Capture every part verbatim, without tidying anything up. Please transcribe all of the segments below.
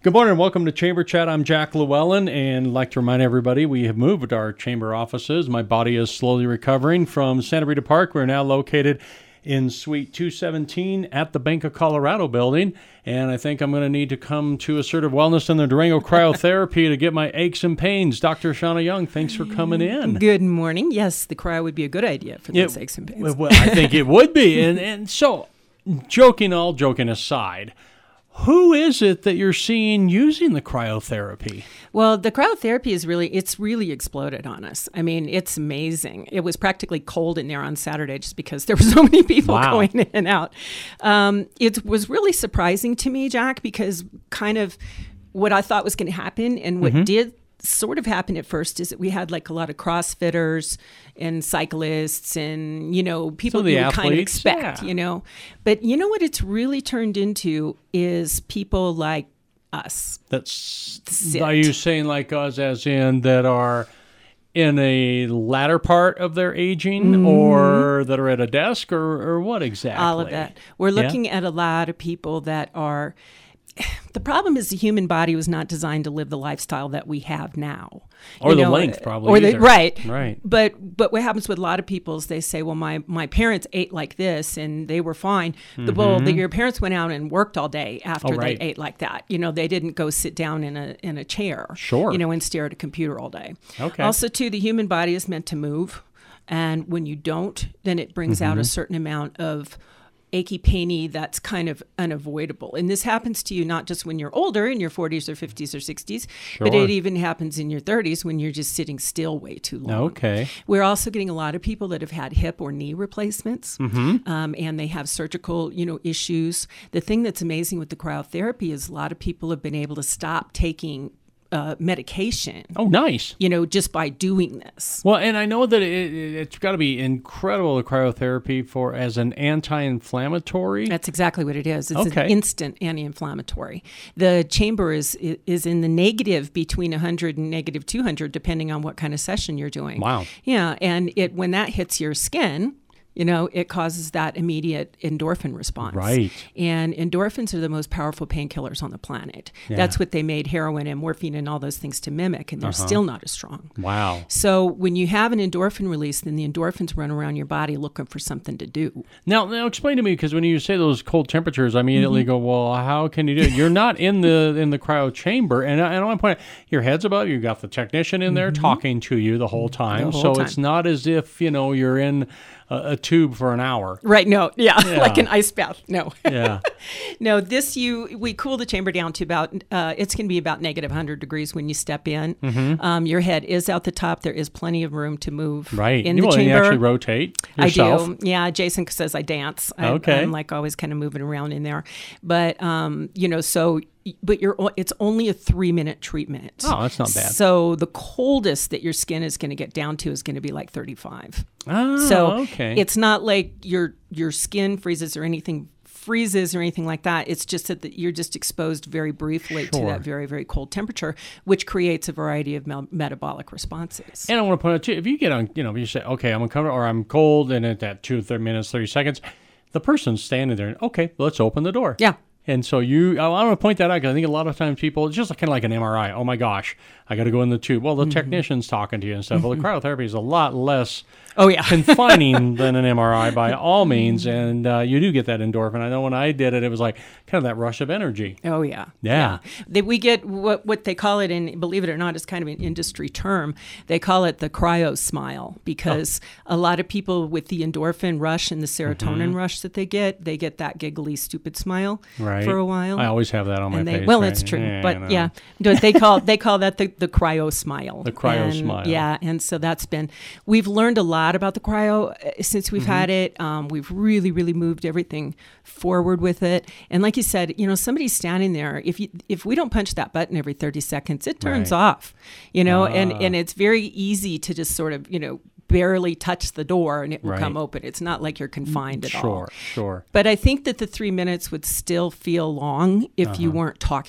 Good morning and welcome to Chamber Chat. I'm Jack Llewellyn, and I'd like to remind everybody we have moved our chamber offices. My body is slowly recovering from Santa Rita Park. We're now located in Suite two seventeen at the Bank of Colorado building, and I think I'm going to need to come to Assertive Wellness and the Durango Cryotherapy to get my aches and pains. Doctor Shauna Young, thanks for coming in. Good morning. Yes, the cryo would be a good idea for those it, aches and pains. Well, I think it would be, and and so, joking all joking aside, who is it that you're seeing using the cryotherapy? Well, the cryotherapy is really, it's really exploded on us. I mean, it's amazing. It was practically cold in there on Saturday just because there were so many people wow. going in and out. Um, it was really surprising to me, Jack, because kind of what I thought was going to happen and what mm-hmm. did sort of happened at first is that we had like a lot of CrossFitters and cyclists and, you know, people so you would athletes, kind of expect, yeah. you know. But you know what it's really turned into is people like us. That's Sit. Are you saying like us as in that are in a latter part of their aging mm-hmm. or that are at a desk or, or what exactly? All of that. We're looking yeah. at a lot of people that are... The problem is the human body was not designed to live the lifestyle that we have now. Or you the know, length, probably. Or the, right. Right. But but what happens with a lot of people is they say, well, my, my parents ate like this and they were fine. Mm-hmm. The well, the, your parents went out and worked all day after oh, right. they ate like that. You know, they didn't go sit down in a in a chair. Sure. You know, and stare at a computer all day. Okay. Also, too, the human body is meant to move. And when you don't, then it brings mm-hmm. out a certain amount of achy painy that's kind of unavoidable. And this happens to you not just when you're older in your forties or fifties or sixties, sure. but it even happens in your thirties when you're just sitting still way too long. Okay. We're also getting a lot of people that have had hip or knee replacements, mm-hmm. um, and they have surgical, you know, issues. The thing that's amazing with the cryotherapy is a lot of people have been able to stop taking Uh, medication. Oh, nice. You know, just by doing this. Well, and I know that it, it, it's got to be incredible, the cryotherapy for as an anti-inflammatory. That's exactly what it is. It's okay. an instant anti-inflammatory. The chamber is is in the negative between one hundred and negative two hundred, depending on what kind of session you're doing. Wow. Yeah, and it when that hits your skin, you know, it causes that immediate endorphin response. Right. And endorphins are the most powerful painkillers on the planet. Yeah. That's what they made heroin and morphine and all those things to mimic, and they're uh-huh. still not as strong. Wow. So when you have an endorphin release, then the endorphins run around your body looking for something to do. Now, now explain to me, because when you say those cold temperatures, I immediately mm-hmm. go, well, how can you do it? You're not in the in the cryo chamber. And I, and I want to point out, your head's above you. You've got the technician in there mm-hmm. talking to you the whole time. The whole so time. It's not as if, you know, you're in a, a tube for an hour. Right. No. Yeah. yeah. Like an ice bath. No. Yeah. No, this you, we cool the chamber down to about, uh, it's going to be about negative one hundred degrees when you step in. Mm-hmm. Um, your head is out the top. There is plenty of room to move right. in you the well, chamber. You actually rotate yourself. I do. Yeah. Jason says I dance. I, okay. I'm like always kind of moving around in there. But, um, you know, so but you're it's only a three minute treatment. Oh, that's not bad. So the coldest that your skin is going to get down to is going to be like thirty-five. Oh, so okay. It's not like your your skin freezes or anything freezes or anything like that. It's just that the, you're just exposed very briefly sure. to that very, very cold temperature, which creates a variety of mel- metabolic responses. And I want to point out too, if you get on, you know, if you say, okay, I'm uncomfortable or I'm cold, and at that two, thirty minutes, thirty seconds, the person's standing there and, okay, let's open the door. Yeah. And so you, I want to point that out because I think a lot of times people, it's just kind of like an M R I. Oh my gosh, I got to go in the tube. Well, the mm-hmm. technician's talking to you and stuff. Mm-hmm. Well, the cryotherapy is a lot less oh yeah confining than an M R I by all means. And uh, you do get that endorphin. I know when I did it, it was like kind of that rush of energy. Oh yeah. Yeah. yeah. They, we get what, what they call it, and believe it or not, it's kind of an industry term. They call it the cryo smile because oh. a lot of people with the endorphin rush and the serotonin mm-hmm. rush that they get, they get that giggly, stupid smile. Right. For a while, I always have that on my and they, face. Well, right? it's true, yeah, but yeah, they call they call that the, the cryo smile. The cryo and, smile. Yeah, and so that's been. We've learned a lot about the cryo since we've mm-hmm. had it. Um, we've really, really moved everything forward with it. And like you said, you know, somebody's standing there. If you if we don't punch that button every thirty seconds, it turns right. off. You know, uh. and and it's very easy to just sort of you know. barely touch the door and it will right. come open. It's not like you're confined at sure, all. Sure, sure. But I think that the three minutes would still feel long if uh-huh. you weren't talking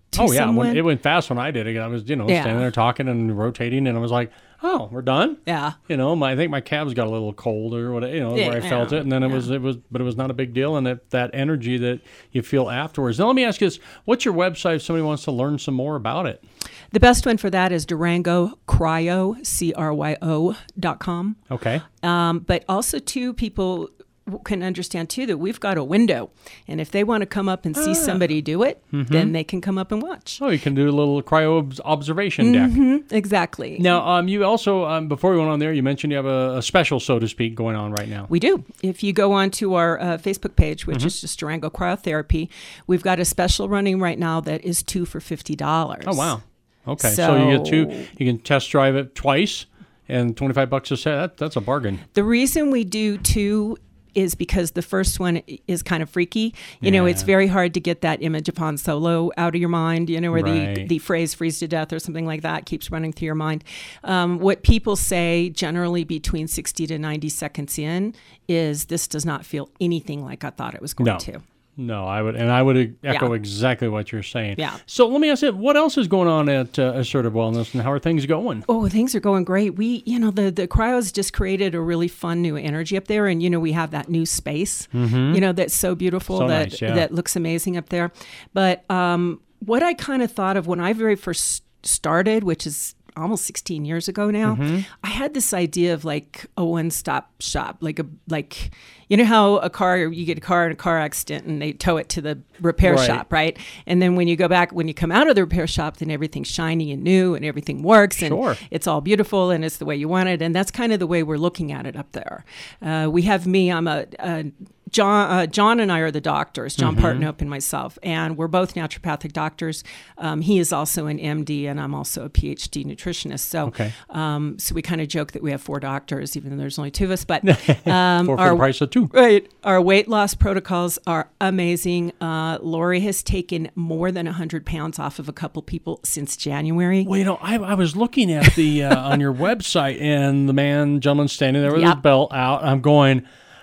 to oh, yeah. someone. When, it went fast when I did it. I was, you know, Yeah. standing there talking and rotating, and I was like, oh, we're done? Yeah. You know, my, I think my calves got a little cold or whatever, you know, Yeah, where I felt yeah, it. And then it yeah. was, it was, but it was not a big deal. And it, that energy that you feel afterwards. Now, let me ask you this. What's your website if somebody wants to learn some more about it? The best one for that is Durango Cryo, C R Y O dot com. Okay. Um, but also, too, people can understand, too, that we've got a window. And if they want to come up and see Ah. somebody do it, Mm-hmm. then they can come up and watch. Oh, you can do a little cryo obs- observation deck. Mm-hmm, exactly. Now, um, you also, um, before we went on there, you mentioned you have a, a special, so to speak, going on right now. We do. If you go on to our uh, Facebook page, which Mm-hmm. is just Durango Cryotherapy, we've got a special running right now that is two for fifty dollars. Oh, wow. Okay. So, you get So- two, you can test drive it twice and twenty-five bucks a set. That, that's a bargain. The reason we do two is because the first one is kind of freaky. You know, it's Yeah. very hard to get that image of Han Solo out of your mind, you know, where the, Right. the phrase freeze to death or something like that keeps running through your mind. Um, what people say generally between sixty to ninety seconds in is this does not feel anything like I thought it was going No. to. No, I would, and I would echo Yeah. exactly what you're saying. Yeah. So let me ask you, what else is going on at uh, Assertive Wellness, and how are things going? Oh, things are going great. We, you know, the the cryos just created a really fun new energy up there, and you know, we have that new space, you know, that's so beautiful So that nice, yeah. that looks amazing up there. But um, what I kind of thought of when I very first started, which is almost sixteen years ago now, Mm-hmm. I had this idea of like a one-stop shop, like a like you know how a car you get a car in a car accident and they tow it to the repair Right. shop, right? And then when you go back, when you come out of the repair shop, then everything's shiny and new and everything works and Sure. it's all beautiful and it's the way you want it. And that's kind of the way we're looking at it up there. Uh, we have me. I'm a, a John, uh, John and I are the doctors, John Mm-hmm. Partnope and myself, and we're both naturopathic doctors. Um, he is also an M D, and I'm also a P H D nutritionist. So, Okay. um, so we kind of joke that we have four doctors, even though there's only two of us. But um, For, for our, the price of two. right, our weight loss protocols are amazing. Uh, Lori has taken more than one hundred pounds off of a couple people since January. Well, you know, I, I was looking at the uh, on your website, and the man, gentleman standing there with his Yep. belt out. I'm going,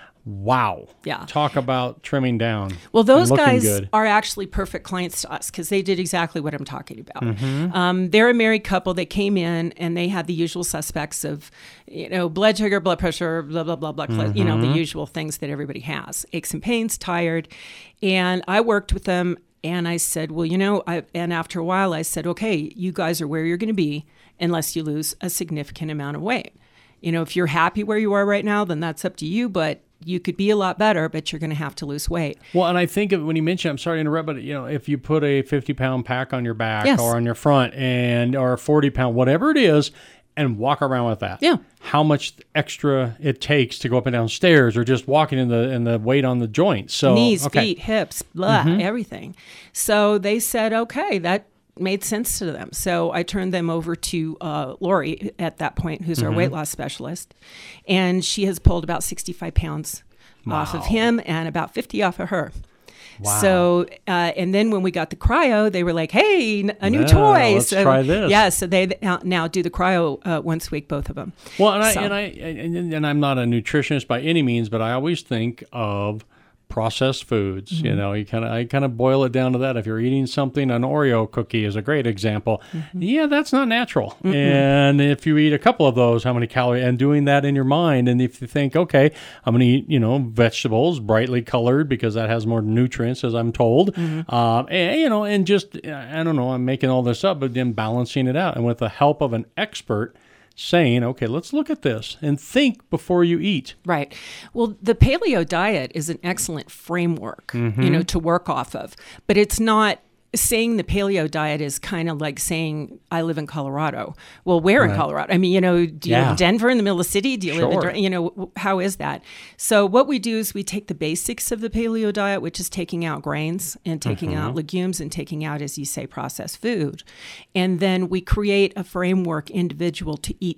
wow. Yeah. Talk about trimming down. Well, those and looking guys good. are actually perfect clients to us because they did exactly what I'm talking about. Mm-hmm. Um, they're a married couple that came in and they had the usual suspects of, you know, blood sugar, blood pressure, blah, blah, blah, blah, mm-hmm. you know, the usual things that everybody has, aches and pains, tired. And I worked with them and I said, well, you know, I, and after a while I said, okay, you guys are where you're going to be unless you lose a significant amount of weight. You know, if you're happy where you are right now, then that's up to you, but you could be a lot better, but you're going to have to lose weight. Well, and I think of, when you mention, I'm sorry to interrupt, but you know, if you put a fifty pound pack on your back Yes. or on your front and or a forty pound, whatever it is, and walk around with that, Yeah. how much extra it takes to go up and down stairs or just walking in the in the weight on the joints. So Knees, okay. feet, hips, blah, everything. So they said, okay, that made sense to them. So I turned them over to uh, Lori at that point, who's our weight loss specialist. And she has pulled about sixty-five pounds off of Wow. him and about fifty off of her. Wow. So, uh, and then when we got the cryo, they were like, hey, n- a new Yeah, toy. let's so, try this. Yeah, so they now, now do the cryo uh, once a week, both of them. Well, and I So- and I and, and I'm not a nutritionist by any means, but I always think of processed foods. Mm-hmm. You know, you kind of I kind of boil it down to that. If you're eating something, an Oreo cookie is a great example. Mm-hmm. Yeah, that's not natural. And if you eat a couple of those, how many calories? And doing that in your mind, and if you think, okay, I'm going to eat, you know, vegetables brightly colored because that has more nutrients, as I'm told. Mm-hmm. Um, and you know, and just I don't know, I'm making all this up, but then balancing it out, and with the help of an expert saying, okay, let's look at this and think before you eat. Right. Well, the paleo diet is an excellent framework, Mm-hmm. you know, to work off of, but it's not saying the paleo diet is kind of like saying I live in Colorado. Well, where in Right. Colorado? I mean, you know, do you live Yeah. in Denver in the middle of the city? Do you live in, Sure. Dur- you know, w- how is that? So what we do is we take the basics of the paleo diet, which is taking out grains and taking Mm-hmm. out legumes and taking out, as you say, processed food. And then we create a framework individual to each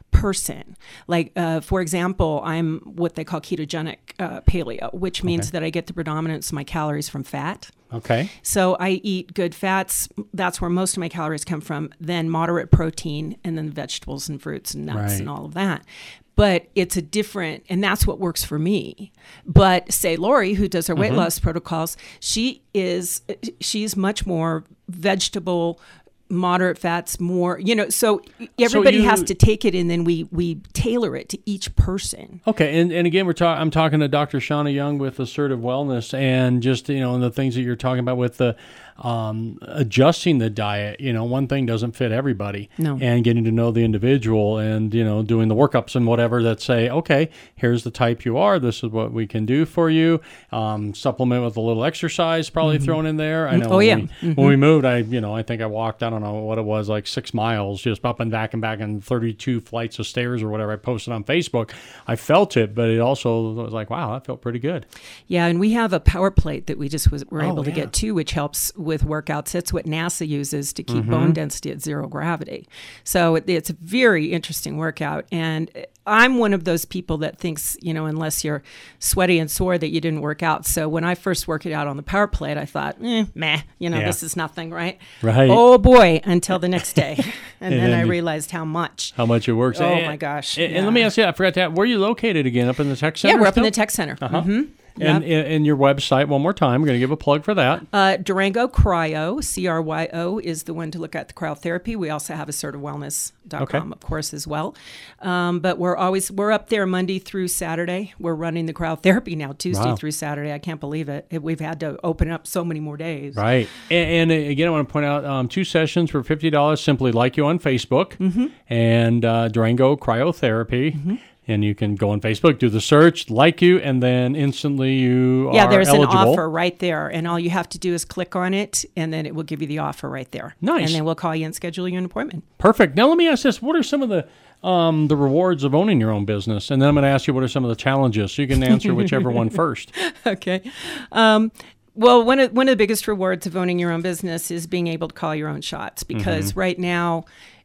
person. Like, uh, for example, I'm what they call ketogenic uh, paleo, which means Okay. that I get the predominance of my calories from fat. Okay. So I eat good fats. That's where most of my calories come from. Then moderate protein, and then vegetables and fruits and nuts Right. and all of that. But it's a different, and that's what works for me. But say Lori, who does her weight Mm-hmm. loss protocols, she is, she's much more vegetable, moderate fats, more, you know, so everybody you- has to take it, and then we, we tailor it to each person. Okay, and, and again, we're talking. I'm talking to Doctor Shauna Young with Assertive Wellness, and just you know, and the things that you're talking about with the um, adjusting the diet. You know, one thing doesn't fit everybody, No. and getting to know the individual, and you know, doing the workups and whatever that say, okay, here's the type you are. This is what we can do for you. Um, supplement with a little exercise, probably thrown in there. I know. Oh, when yeah. we, Mm-hmm. when we moved, I you know, I think I walked. I don't know what it was, like six miles, just up and back and back, and thirty-two flights of stairs or whatever. I posted on Facebook. I felt it, but it also was like, wow, that felt pretty good. Yeah, and we have a power plate that we just was, were Oh, able to yeah. get too, which helps with workouts. That's what NASA uses to keep Mm-hmm. bone density at zero gravity. So it, it's a very interesting workout. And I'm one of those people that thinks, you know, unless you're sweaty and sore, that you didn't work out. So when I first worked it out on the power plate, I thought, eh, meh, you know, Yeah. this is nothing, right? Right. Oh boy, until the next day. and, And then, then I you- realized how much. How much it works. Oh, And- my gosh, And, and let me yeah. ask you, I forgot to ask, where are you located again? Up in the tech center? Yeah, we're up in still? the tech center. Uh-huh. hmm And, and, and your website, one more time. We're going to give a plug for that. Uh, Durango Cryo, C R Y O, is the one to look at the cryotherapy. We also have assertive wellness dot com, Okay. of course, as well. Um, but we're always, we're up there Monday through Saturday. We're running the cryotherapy now, Tuesday Wow. through Saturday. I can't believe it. it. We've had to open up so many more days. Right. And, and again, I want to point out um, two sessions for fifty dollars. Simply like you on Facebook Mm-hmm. and uh, Durango Cryotherapy. And you can go on Facebook, do the search, like you, and then instantly you Yeah, are there's eligible. an offer right there. And all you have to do is click on it, and then it will give you the offer right there. Nice. And then we'll call you and schedule you an appointment. Perfect. Now let me ask this: what are some of the um, the rewards of owning your own business? And then I'm going to ask you what are some of the challenges. So you can answer whichever one first. Okay. Um, well, one of, one of the biggest rewards of owning your own business is being able to call your own shots, because Mm-hmm. right now,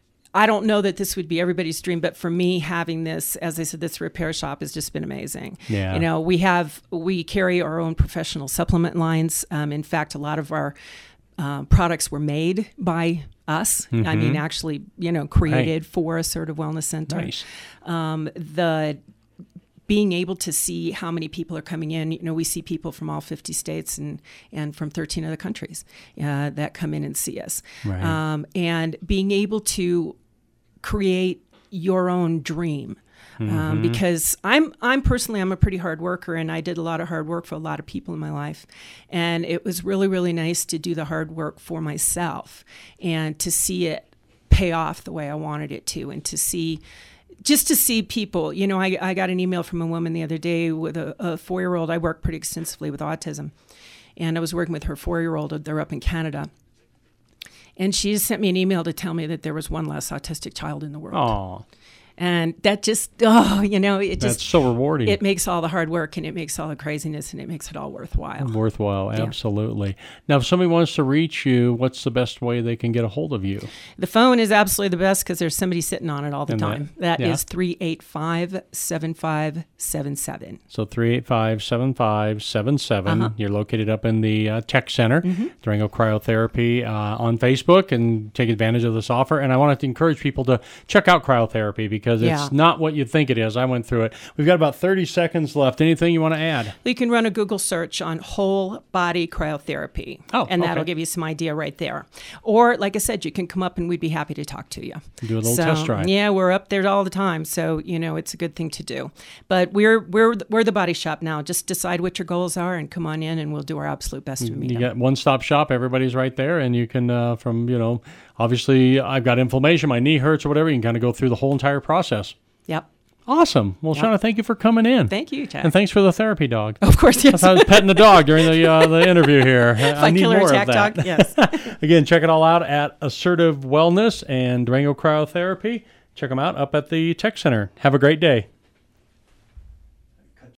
I don't know that this would be everybody's dream, but for me, having this, as I said, this repair shop has just been amazing. Yeah. You know, we have, we carry our own professional supplement lines. Um, in fact, a lot of our uh, products were made by us. I Mm-hmm. mean, actually, you know, created for Assertive Wellness Center. Nice. Um, the being able to see how many people are coming in, you know, we see people from all fifty states and, and from thirteen other countries uh, that come in and see us. Right. Um, and being able to create your own dream. Um, because I'm I'm personally I'm a pretty hard worker, and I did a lot of hard work for a lot of people in my life, and it was really really nice to do the hard work for myself and to see it pay off the way I wanted it to, and to see just to see people. You know, I, I got an email from a woman the other day with a, a four-year-old. I work pretty extensively with autism, and I was working with her four-year-old. They're up in Canada. And she sent me an email to tell me that there was one less autistic child in the world. Oh, And that just, oh, you know, it that's just, so rewarding. it makes all the hard work, and it makes all the craziness, and it makes it all worthwhile. Worthwhile, absolutely. Now, if somebody wants to reach you, what's the best way they can get a hold of you? The phone is absolutely the best because there's somebody sitting on it all the And time. that- That yeah. is three eight five, seven five seven seven. So three eight five, seven five seven seven. Uh-huh. You're located up in the uh, Tech Center, Durango Cryotherapy, uh, on Facebook, and take advantage of this offer. And I wanted to encourage people to check out cryotherapy because it's Yeah. not what you think it is. I went through it. We've got about thirty seconds left. Anything you want to add? You can run a Google search on whole body cryotherapy. Oh, and that'll okay. give you some idea right there. Or, like I said, you can come up and we'd be happy to talk to you. Do a little so, test drive. Yeah, we're up there all the time. So, you know, it's a good thing to do. But we're we're we're the body shop now. Just decide what your goals are and come on in, and we'll do our absolute best to meet You them. got one-stop shop. Everybody's right there, and you can, uh, from, you know, obviously I've got inflammation, my knee hurts or whatever, you can kind of go through the whole entire process. Yep. Awesome. Well, Shauna, thank you for coming in. Thank you, Chad. And thanks for the therapy dog. Of course, yes. I was petting the dog during the uh, the interview here. I Like need killer more attack of that. dog. Yes. Again, check it all out at Assertive Wellness and Durango Cryotherapy. Check them out up at the Tech Center. Have a great day.